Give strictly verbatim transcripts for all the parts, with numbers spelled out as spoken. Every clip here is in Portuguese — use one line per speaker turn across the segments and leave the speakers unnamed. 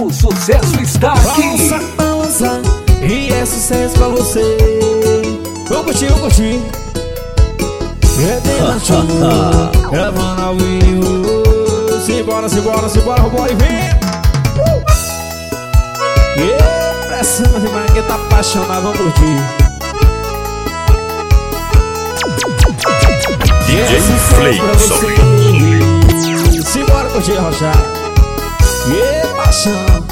O sucesso está aqui.
Balança, balança, e é sucesso pra você. Vou curtir, vou curtir. É dentro, gravando ao vivo. Simbora, simbora, simbora, vambora e vem. E pressão demais, quem tá apaixonado, vamos curtir.
D J Fleikson.
Simbora curtir, Rochar. E paixão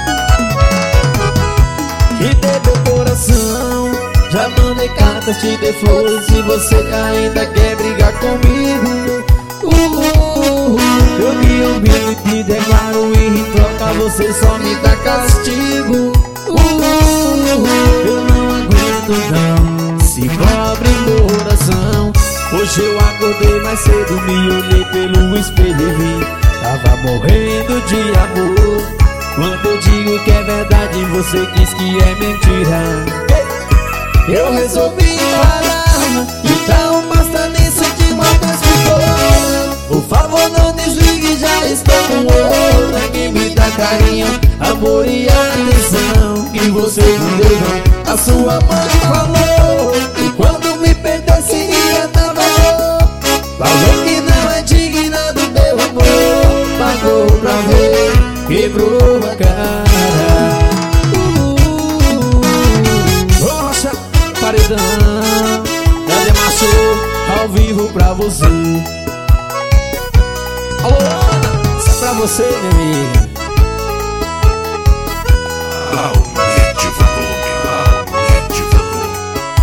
que dei meu coração. Já mandei cartas, te dei flores. Se você ainda quer brigar comigo, uh, uh, uh, eu me humilho e te declaro. E em troca você só me dá castigo. uh, uh, uh, Eu não aguento não, se cobre coração. Hoje eu acordei mais cedo, me olhei pelo espelho e vi, tava morrendo de amor. Quando eu digo que é verdade, você diz que é mentira. Eu resolvi parar, então basta nisso de uma vez por todas. Por favor não desligue, já estou com outra que me dá carinho, amor e atenção que você me deu. A sua mãe falou que quando me perdesse iria dar valor. Falou que não é digna do meu amor. Pagou pra ver, quebrou a cara. Paredão, Eder Macho, ao vivo pra você. Alô, Ana, isso é pra você, minha amiga.
Aumente o volume, aumente o volume.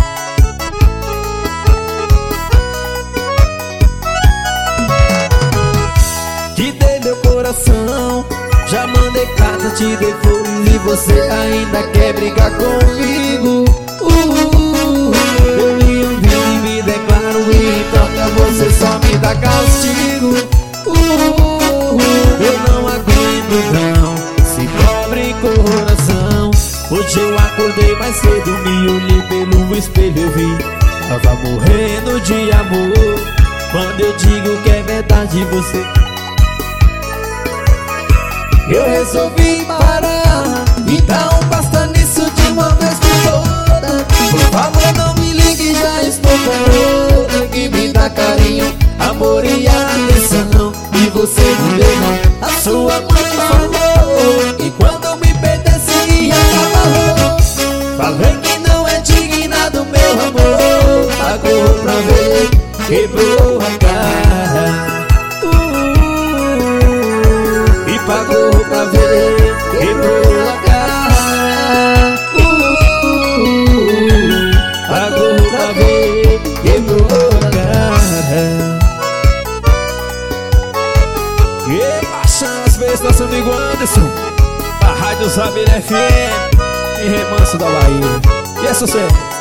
Te dei meu coração, já mandei carta, te dei flores. E você ainda quer brigar comigo. uh, uh, uh, Eu me humilho e me declaro, e em troca você só me dá castigo. uh, uh, uh, Eu não aguento não, se cobre coração. Hoje eu acordei mais cedo, me olhei pelo espelho e vi, tava morrendo de amor. Quando eu digo que é verdade, você... Eu resolvi parar, então basta nisso de uma vez por todas. Por favor não me ligue, já estou com outra que me dá carinho, amor e atenção e você me deu não. A sua mãe falou que quando me perdesse ia dar valor. Falei que não é digna do meu amor. Pagou pra ver, quebrou a cara. Pagou pra ver, quebrou a cara. uh, uh, uh, Pagou pra ver, quebrou a cara. E baixando as vezes nosso amigo Anderson, a Rádio Zabira F M, em Remanso da Bahia. E é sucesso.